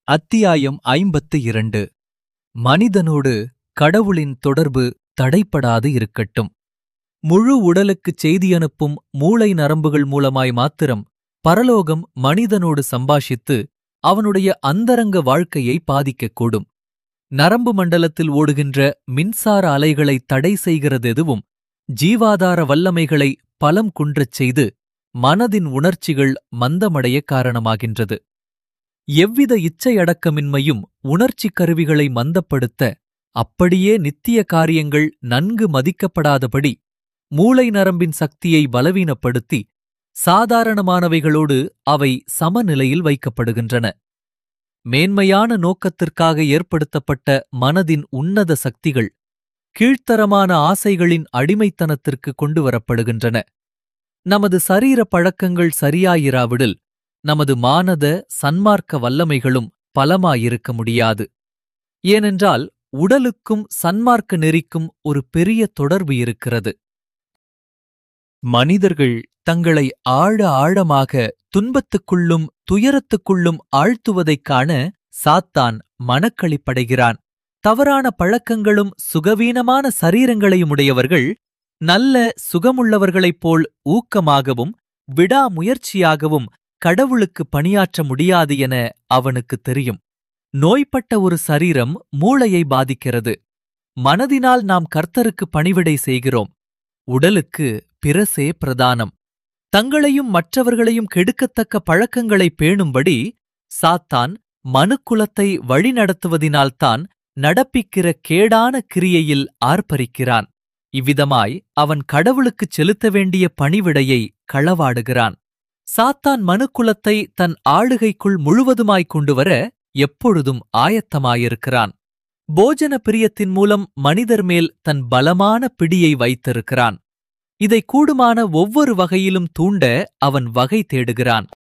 அத்தியாயம் 52. மனிதனோடு கடவுளின் தொடர்பு தடைப்படாது இருக்கட்டும். முழு உடலுக்குச் செய்தியனுப்பும் மூளை நரம்புகள் மூலமாய் மாத்திரம் பரலோகம் மனிதனோடு சம்பாஷித்து அவனுடைய அந்தரங்க வாழ்க்கையை பாதிக்கக்கூடும். நரம்பு மண்டலத்தில் ஓடுகின்ற மின்சார அலைகளை தடை செய்கிறதெதுவும் ஜீவாதார வல்லமைகளை பலம் குன்றச் செய்து மனதின் உணர்ச்சிகள் மந்தமடைய காரணமாகின்றது. எவ்வித இச்சையடக்கமின்மையும் உணர்ச்சிக் கருவிகளை மந்தப்படுத்த, அப்படியே நித்திய காரியங்கள் நன்கு மதிக்கப்படாதபடி மூளை நரம்பின் சக்தியை பலவீனப்படுத்தி சாதாரணமானவைகளோடு அவை சமநிலையில் வைக்கப்படுகின்றன. மேன்மையான நோக்கத்திற்காக ஏற்படுத்தப்பட்ட மனதின் உன்னத சக்திகள் கீழ்த்தரமான ஆசைகளின் அடிமைத்தனத்திற்கு கொண்டுவரப்படுகின்றன. நமது சரீர பழக்கங்கள் சரியாயிராவிடில் நமது மானத சன்மார்க்க வல்லமைகளும் பலமாயிருக்க முடியாது. ஏனென்றால் உடலுக்கும் சன்மார்க்க நெறிக்கும் ஒரு பெரிய தொடர்பு இருக்கிறது. மனிதர்கள் தங்களை ஆழமாக துன்பத்துக்குள்ளும் துயரத்துக்குள்ளும் ஆழ்த்துவதைக் காண சாத்தான் மனக்களிப்படைகிறான். தவறான பழக்கங்களும் சுகவீனமான சரீரங்களையுமுடையவர்கள் நல்ல சுகமுள்ளவர்களைப் போல் ஊக்கமாகவும் விடாமுயற்சியாகவும் கடவுளுக்கு பணியாற்ற முடியாது என அவனுக்குத் தெரியும். நோய்பட்ட ஒரு சரீரம் மூளையை பாதிக்கிறது. மனதினால் நாம் கர்த்தருக்கு பணிவிடை செய்கிறோம். உடலுக்கு பிரசே பிரதானம். தங்களையும் மற்றவர்களையும் கெடுக்கத்தக்க பழக்கங்களை பேணும்படி சாத்தான் மனுக்குலத்தை வழிநடத்துவதினால்தான் நடப்பிக்கிற கேடான கிரியையில் ஆர்ப்பரிக்கிறான். இவ்விதமாய் அவன் கடவுளுக்குச் செலுத்த வேண்டிய பணிவிடையை களவாடுகிறான். சாத்தான் மனுக்குலத்தை தன் ஆளுகைக்குள் முழுவதுமாய்க் கொண்டுவர எப்பொழுதும் ஆயத்தமாயிருக்கிறான். போஜன பிரியத்தின் மூலம் மனிதர் மேல் தன் பலமான பிடியை வைத்திருக்கிறான். இதை கூடுமான ஒவ்வொரு வகையிலும் தூண்ட அவன் வகை தேடுகிறான்.